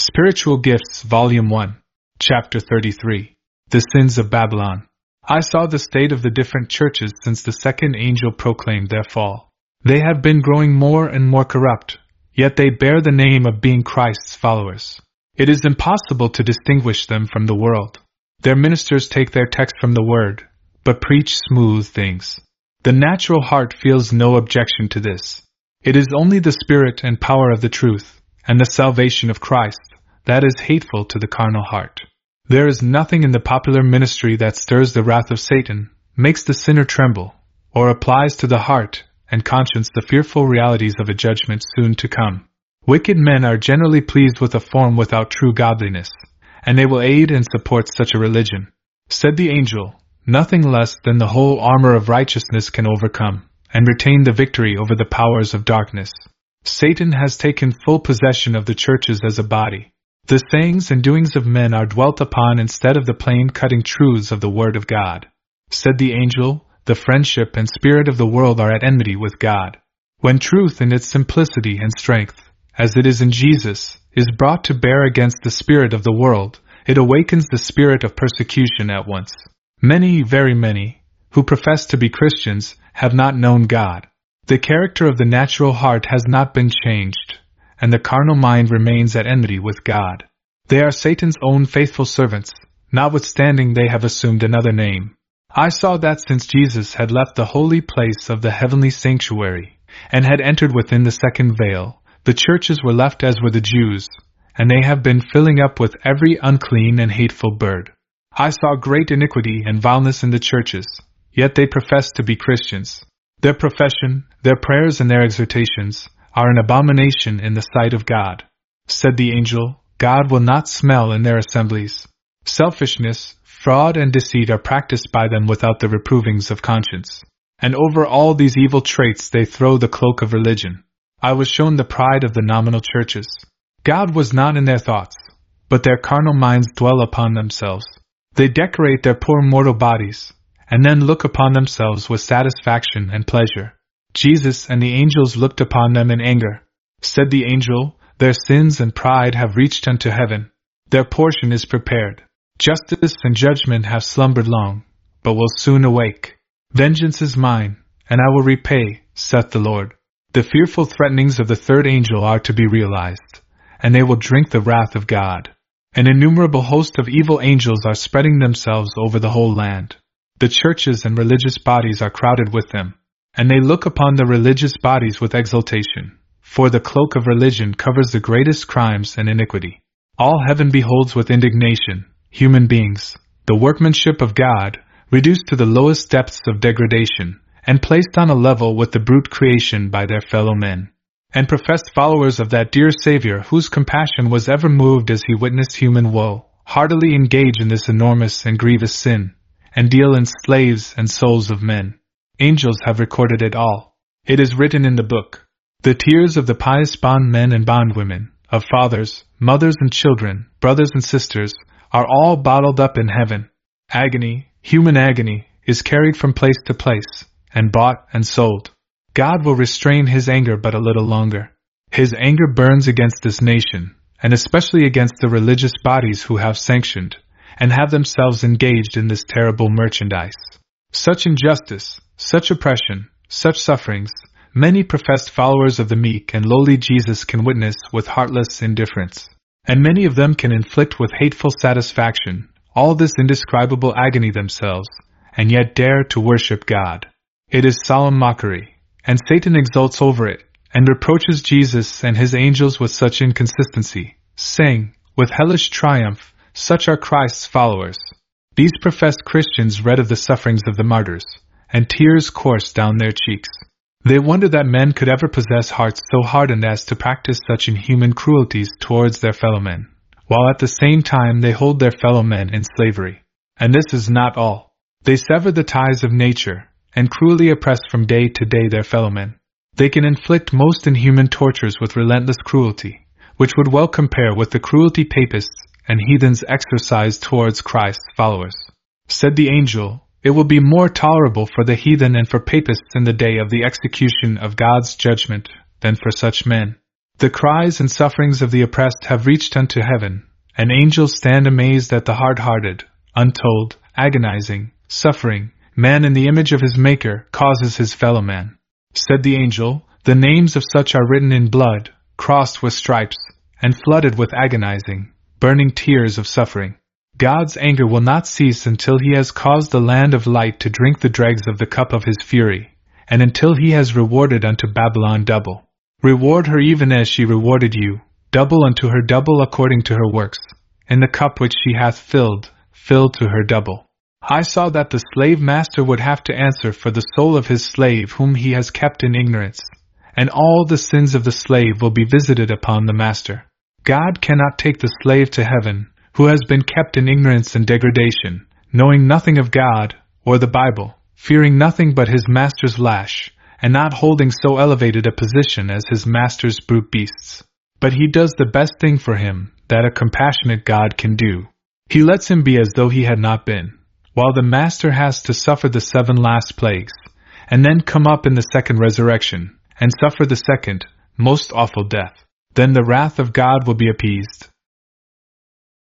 Spiritual Gifts, Volume 1, Chapter 33. The Sins of Babylon. I saw the state of the different churches since the second angel proclaimed their fall. They have been growing more and more corrupt, yet they bear the name of being Christ's followers. It is impossible to distinguish them from the world. Their ministers take their text from the Word, but preach smooth things. The natural heart feels no objection to this. It is only the Spirit and power of the truth, and the salvation of Christ, that is hateful to the carnal heart. There is nothing in the popular ministry that stirs the wrath of Satan, makes the sinner tremble, or applies to the heart and conscience the fearful realities of a judgment soon to come. Wicked men are generally pleased with a form without true godliness, and they will aid and support such a religion. Said the angel, nothing less than the whole armor of righteousness can overcome, and retain the victory over the powers of darkness. Satan has taken full possession of the churches as a body. The sayings and doings of men are dwelt upon instead of the plain cutting truths of the Word of God. Said the angel, the friendship and spirit of the world are at enmity with God. When truth in its simplicity and strength, as it is in Jesus, is brought to bear against the spirit of the world, it awakens the spirit of persecution at once. Many, very many, who profess to be Christians, have not known God. The character of the natural heart has not been changed, and the carnal mind remains at enmity with God. They are Satan's own faithful servants, notwithstanding they have assumed another name. I saw that since Jesus had left the holy place of the heavenly sanctuary, and had entered within the second veil, the churches were left as were the Jews, and they have been filling up with every unclean and hateful bird. I saw great iniquity and vileness in the churches, yet they profess to be Christians. Their profession, their prayers and their exhortations, are an abomination in the sight of God. Said the angel, God will not smell in their assemblies. Selfishness, fraud and deceit are practiced by them without the reprovings of conscience. And over all these evil traits they throw the cloak of religion. I was shown the pride of the nominal churches. God was not in their thoughts, but their carnal minds dwell upon themselves. They decorate their poor mortal bodies, and then look upon themselves with satisfaction and pleasure. Jesus and the angels looked upon them in anger. Said the angel, their sins and pride have reached unto heaven. Their portion is prepared. Justice and judgment have slumbered long, but will soon awake. Vengeance is mine, and I will repay, saith the Lord. The fearful threatenings of the third angel are to be realized, and they will drink the wrath of God. An innumerable host of evil angels are spreading themselves over the whole land. The churches and religious bodies are crowded with them, and they look upon the religious bodies with exultation, for the cloak of religion covers the greatest crimes and iniquity. All heaven beholds with indignation human beings, the workmanship of God, reduced to the lowest depths of degradation, and placed on a level with the brute creation by their fellow men. And professed followers of that dear Savior whose compassion was ever moved as he witnessed human woe, heartily engage in this enormous and grievous sin, and deal in slaves and souls of men. Angels have recorded it all. It is written in the book. The tears of the pious bondmen and bondwomen, of fathers, mothers and children, brothers and sisters, are all bottled up in heaven. Agony, human agony, is carried from place to place, and bought and sold. God will restrain his anger but a little longer. His anger burns against this nation, and especially against the religious bodies who have sanctioned, and have themselves engaged in this terrible merchandise. Such injustice, such oppression, such sufferings, many professed followers of the meek and lowly Jesus can witness with heartless indifference, and many of them can inflict with hateful satisfaction all this indescribable agony themselves, and yet dare to worship God. It is solemn mockery, and Satan exults over it, and reproaches Jesus and his angels with such inconsistency, saying, with hellish triumph, such are Christ's followers. These professed Christians read of the sufferings of the martyrs, and tears coursed down their cheeks. They wonder that men could ever possess hearts so hardened as to practice such inhuman cruelties towards their fellow men, while at the same time they hold their fellow men in slavery. And this is not all. They sever the ties of nature, and cruelly oppress from day to day their fellow men. They can inflict most inhuman tortures with relentless cruelty, which would well compare with the cruelty papists and heathens exercise towards Christ's followers. Said the angel, it will be more tolerable for the heathen and for papists in the day of the execution of God's judgment than for such men. The cries and sufferings of the oppressed have reached unto heaven, and angels stand amazed at the hard-hearted, untold, agonizing, suffering, man in the image of his Maker causes his fellow man. Said the angel, the names of such are written in blood, crossed with stripes, and flooded with agonizing, burning tears of suffering. God's anger will not cease until he has caused the land of light to drink the dregs of the cup of his fury, and until he has rewarded unto Babylon double. Reward her even as she rewarded you, double unto her double according to her works, and the cup which she hath filled, fill to her double. I saw that the slave master would have to answer for the soul of his slave whom he has kept in ignorance, and all the sins of the slave will be visited upon the master. God cannot take the slave to heaven, who has been kept in ignorance and degradation, knowing nothing of God, or the Bible, fearing nothing but his master's lash, and not holding so elevated a position as his master's brute beasts. But he does the best thing for him that a compassionate God can do. He lets him be as though he had not been, while the master has to suffer the 7 last plagues, and then come up in the second resurrection, and suffer the second, most awful death. Then the wrath of God will be appeased,